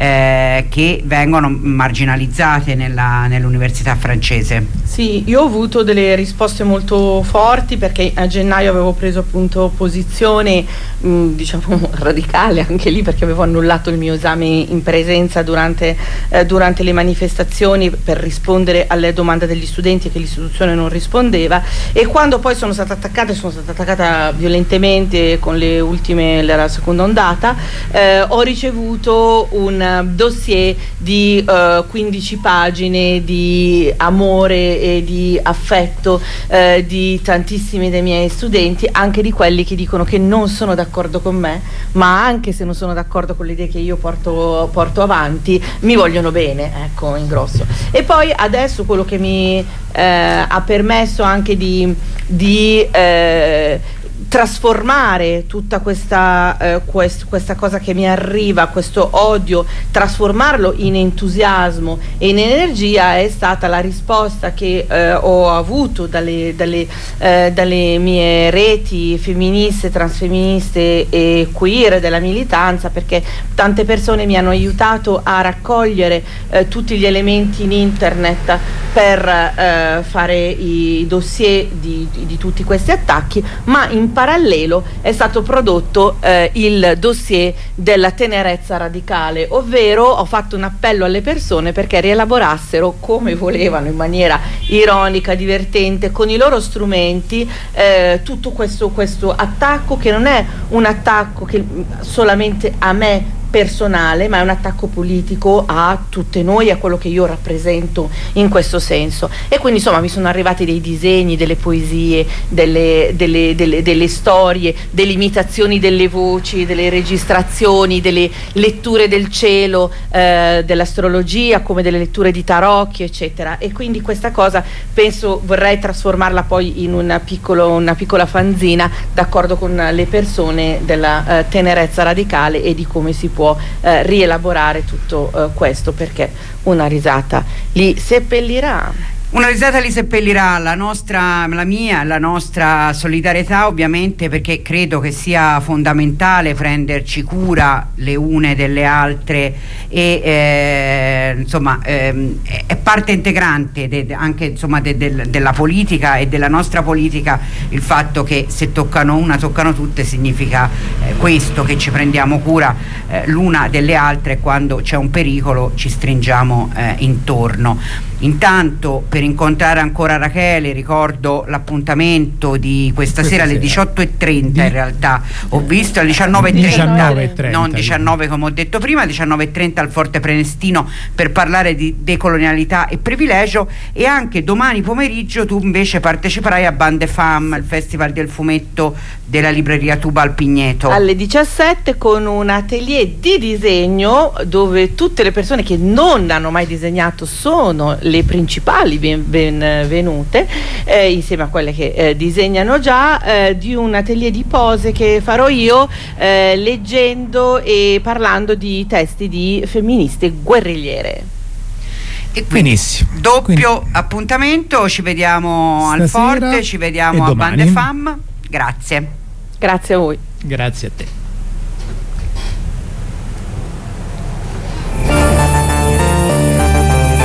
eh, che vengono marginalizzate nella, nell'università francese. Sì, io ho avuto delle risposte molto forti perché a gennaio avevo preso appunto posizione mh, diciamo radicale anche lì, perché avevo annullato il mio esame in presenza durante, eh, durante le manifestazioni per rispondere alle domande degli studenti che l'istituzione non rispondeva, e quando poi sono stata attaccata, sono stata attaccata violentemente con le ultime, la seconda ondata, eh, ho ricevuto un dossier di eh, quindici pagine di amore e di affetto eh, di tantissimi dei miei studenti, anche di quelli che dicono che non sono d'accordo con me, ma anche se non sono d'accordo con le idee che io porto, porto avanti, mi vogliono bene, ecco, in grosso. E poi adesso quello che mi eh, ha permesso anche di, di eh, trasformare tutta questa, eh, quest, questa cosa che mi arriva, questo odio, trasformarlo in entusiasmo e in energia, è stata la risposta che eh, ho avuto dalle, dalle, eh, dalle mie reti femministe, transfemministe e queer della militanza, perché tante persone mi hanno aiutato a raccogliere eh, tutti gli elementi in internet per eh, fare i dossier di, di, di tutti questi attacchi, ma in parallelo è stato prodotto eh, il dossier della tenerezza radicale, ovvero ho fatto un appello alle persone perché rielaborassero come volevano, in maniera ironica, divertente, con i loro strumenti, eh, tutto questo, questo attacco, che non è un attacco che solamente a me personale, ma è un attacco politico a tutte noi, a quello che io rappresento in questo senso. E quindi insomma mi sono arrivati dei disegni, delle poesie, delle, delle, delle, delle storie, delle imitazioni delle voci, delle registrazioni, delle letture del cielo, eh, dell'astrologia, come delle letture di tarocchi, eccetera. E quindi questa cosa penso vorrei trasformarla poi in una, piccolo, una piccola fanzina, d'accordo con le persone, della eh, tenerezza radicale e di come si può Eh, rielaborare tutto eh, questo, perché una risata li seppellirà. Una risata li seppellirà. La nostra, la mia, la nostra solidarietà, ovviamente, perché credo che sia fondamentale prenderci cura le une delle altre e eh, insomma eh, è parte integrante de, anche insomma de, de, della politica e della nostra politica il fatto che se toccano una toccano tutte, significa eh, questo, che ci prendiamo cura eh, l'una delle altre, e quando c'è un pericolo ci stringiamo eh, intorno. Intanto, per incontrare ancora Rachele, ricordo l'appuntamento di questa, questa sera alle diciotto e trenta. Di... in realtà ho visto alle diciannove e trenta, non diciannove come ho detto prima, diciannove e trenta al Forte Prenestino, per parlare di decolonialità e privilegio. E anche domani pomeriggio tu invece parteciperai a Bande Femme, il Festival del Fumetto della libreria Tuba al Pigneto, alle diciassette, con un atelier di disegno dove tutte le persone che non hanno mai disegnato sono le principali benvenute, eh, insieme a quelle che eh, disegnano già, eh, di un atelier di pose che farò io, eh, leggendo e parlando di testi di femministe guerrigliere. E quindi benissimo, doppio quindi appuntamento, ci vediamo al Forte, ci vediamo a Bande Femme. Grazie. Grazie a voi. Grazie a te.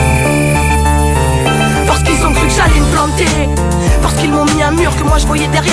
Parce qu'ils ont cru que j'allais me planter, parce qu'ils m'ont mis un mur que moi je voyais derrière.